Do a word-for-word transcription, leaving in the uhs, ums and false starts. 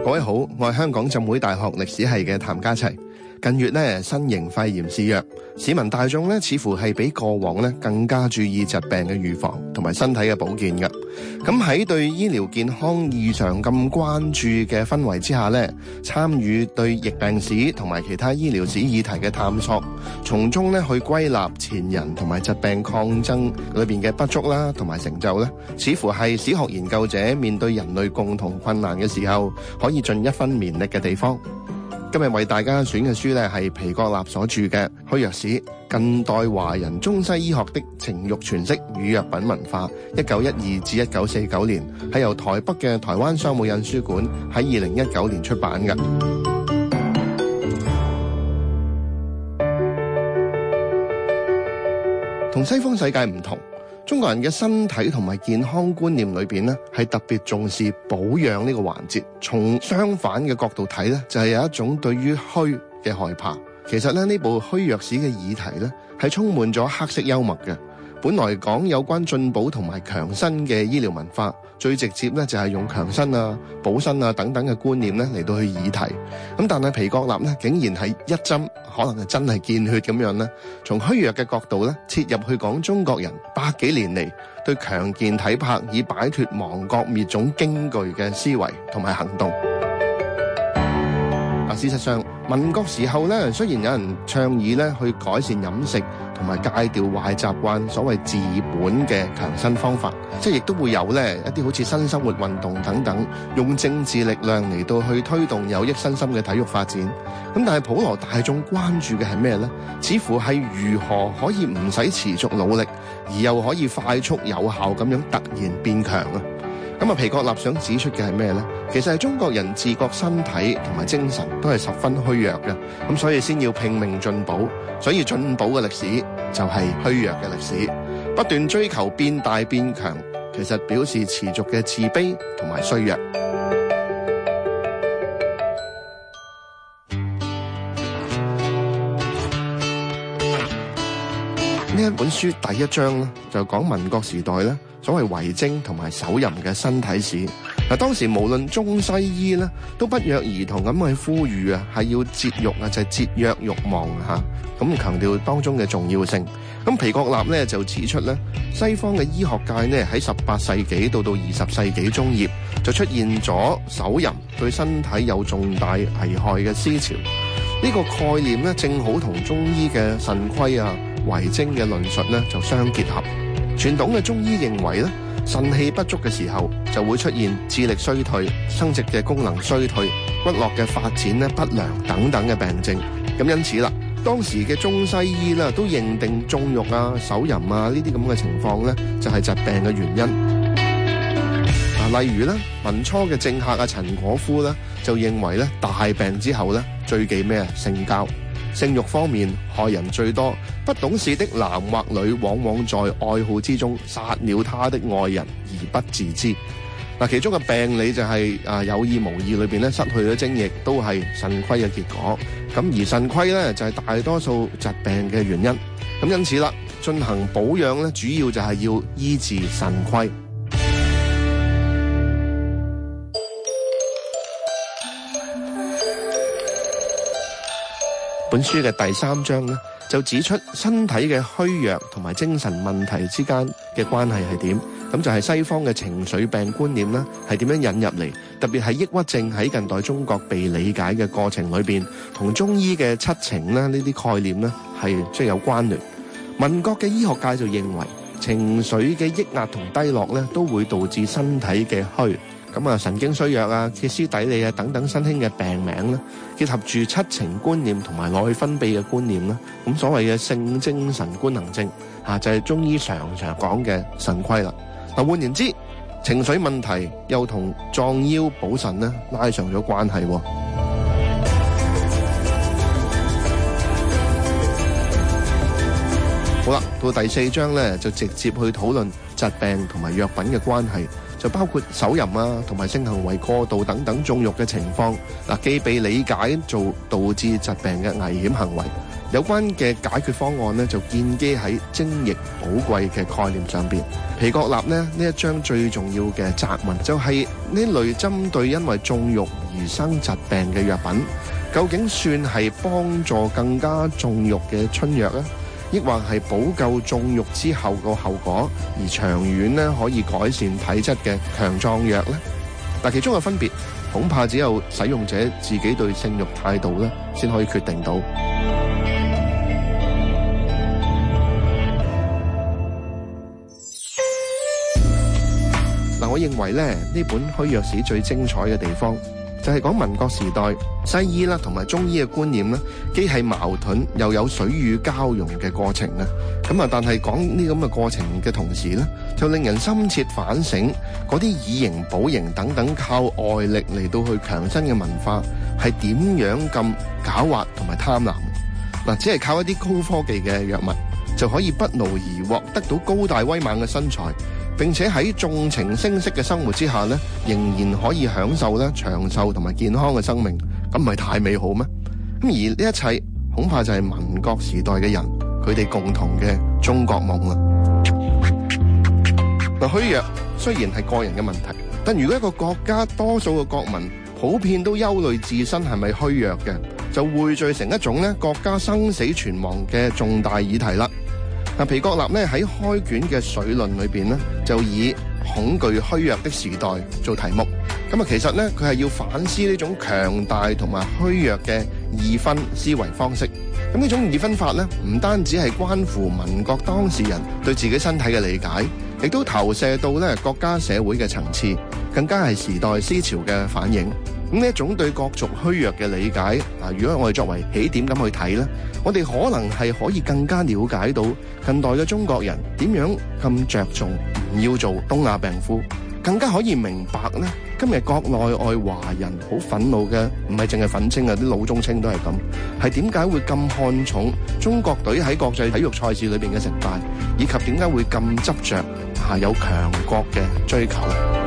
各位好，我係香港浸會大學歷史系嘅譚家齊。近月咧，新型肺炎肆虐，市民大眾咧似乎係比過往咧更加注意疾病嘅預防同埋身體嘅保健嘅。咁喺對醫療健康異常咁關注嘅氛圍之下咧，參與對疫病史同埋其他醫療史議題嘅探索，從中咧去歸納前人同埋疾病抗爭裏邊嘅不足啦，同埋成就咧，似乎係史學研究者面對人類共同困難嘅時候，可以盡一分綿力嘅地方。今日為大家選嘅書咧係皮國立所著嘅《虛藥史：近代華人中西醫學的情慾詮釋與藥品文化》，一九一二至一九四九年，係由台北嘅台灣商務印書館喺二零一九年出版嘅。同西方世界唔同，中國人嘅身體同埋健康觀念裏邊咧，係特別重視保養呢個環節。從相反嘅角度睇咧，就係有一種對於虛嘅害怕。其實咧，呢部虛藥史嘅議題咧，係充滿咗黑色幽默嘅。本來講有關進補同埋強身嘅醫療文化，最直接咧就係用強身啊、補身啊等等嘅觀念咧嚟到去議題。咁但係皮國立咧，竟然係一針可能係真係見血咁樣咧，從虛藥嘅角度咧切入去講中國人百幾年嚟對強健體魄以擺脫亡國滅種驚懼嘅思維同埋行動。事實上，民國時候咧，雖然有人倡議咧去改善飲食同埋戒掉壞習慣，所謂治本嘅強身方法，即係亦都會有咧一啲好似新生活運動等等，用政治力量嚟到去推動有益身心嘅體育發展。咁但係普羅大眾關注嘅係咩呢？似乎係如何可以唔使持續努力，而又可以快速有效咁樣突然變強啊！咁啊，皮國立想指出嘅係咩呢？其實係中國人自覺身體同埋精神都係十分虛弱嘅，咁所以先要拼命進補，所以進補嘅歷史就係虛弱嘅歷史，不斷追求變大變強，其實表示持續嘅自卑同埋衰弱。呢一本書第一章咧，就講民國時代咧所謂遺精同埋手淫嘅身體史。嗱，當時無論中西醫咧，都不約而同咁去呼籲啊，係要節欲啊，就係節約欲望嚇，咁強調當中嘅重要性。咁皮國立咧就指出咧，西方嘅醫學界咧喺十八世紀到到二十世紀中葉就出現咗手淫對身體有重大危害嘅思潮。呢個概念咧正好同中醫嘅腎虧啊、遺精嘅論述咧就相結合。傳統嘅中醫認為咧，腎氣不足嘅時候就會出現智力衰退、生殖嘅功能衰退、骨骼嘅發展咧不良等等嘅病症。咁因此啦，當時嘅中西醫啦都認定縱欲啊、手淫啊呢啲咁嘅情況咧就係疾病嘅原因。嗱，例如咧，民初嘅政客啊陳果夫咧就認為咧，大病之後咧最忌咩啊？性交。性慾方面害人最多，不懂事的男或女往往在愛好之中殺了他的愛人而不自知。嗱，其中嘅病理就係、是、啊有意無意裏邊咧失去咗精液，都係腎虧嘅結果。咁而腎虧咧就係、是、大多數疾病嘅原因。咁因此啦，進行保養咧，主要就係要醫治腎虧。本書嘅第三章咧，就指出身體嘅虛弱同埋精神問題之間嘅關係係點。咁就係西方嘅情緒病觀念咧，係點樣引入嚟？特別係抑鬱症喺近代中國被理解嘅過程裏邊，同中醫嘅七情咧呢啲概念咧係即係有關聯。民國嘅醫學界就認為，情緒嘅抑壓同低落咧，都會導致身體嘅虛。咁啊，神經衰弱啊、歇斯底里啊等等新興嘅病名咧，結合住七情觀念同埋內分泌嘅觀念啦，咁所謂嘅性精神官能症啊，就係中醫常常講嘅腎虧啦。嗱，換言之，情緒問題又同壯腰補腎咧拉上咗關係。好啦，到第四章咧，就直接去討論疾病同埋藥品嘅關係。就包括手淫啊，同埋性行為過度等等縱欲嘅情況，嗱，既被理解做導致疾病嘅危險行為。有關嘅解決方案呢，就建基喺精液寶貴嘅概念上邊。皮國立呢，呢一章最重要嘅責問就係呢類針對因為縱欲而兒生疾病嘅藥品，究竟算係幫助更加縱慾嘅春藥呢？抑或係補救縱慾之後個後果，而長遠咧可以改善體質嘅強壯藥呢？嗱，其中嘅分別恐怕只有使用者自己對性慾態度咧，先可以決定到。嗱，我認為咧呢本虛藥史最精彩嘅地方，就係講民國時代西醫啦同埋中醫嘅觀念咧，既係矛盾又有水乳交融嘅過程啊！咁啊，但係講呢咁嘅過程嘅同時咧，就令人深切反省嗰啲以形補形等等靠外力嚟到去強身嘅文化係點樣咁狡猾同埋貪婪。嗱，只係靠一啲高科技嘅藥物就可以不勞而獲得到高大威猛嘅身材，並且喺縱情聲色嘅生活之下咧，仍然可以享受咧長壽同埋健康嘅生命，咁唔係太美好咩？咁而呢一切恐怕就係民國時代嘅人佢哋共同嘅中國夢啦。嗱，虛藥雖然係個人嘅問題，但如果一個國家多數嘅國民普遍都憂慮自身係咪虛藥嘅，就匯聚成一種咧國家生死存亡嘅重大議題啦。嗱，皮國立咧喺開卷嘅水論裏邊咧，就以恐懼虛弱的時代做題目。咁啊，其實咧佢係要反思呢種強大同埋虛弱嘅二分思維方式。咁呢種二分法咧，唔單止係關乎民國當事人對自己身體嘅理解，亦都投射到咧國家社會嘅層次，更加係時代思潮嘅反映。咁呢一種對各族虛弱嘅理解，啊，如果我哋作為起點咁去睇咧，我哋可能係可以更加了解到近代嘅中國人點樣咁着重唔要做東亞病夫，更加可以明白咧今日國內外華人好憤怒嘅，唔係淨係憤青啊，啲老中青都係咁，係點解會咁看重中國隊喺國際體育賽事裏邊嘅成敗，以及點解會咁執着啊有強國嘅追求。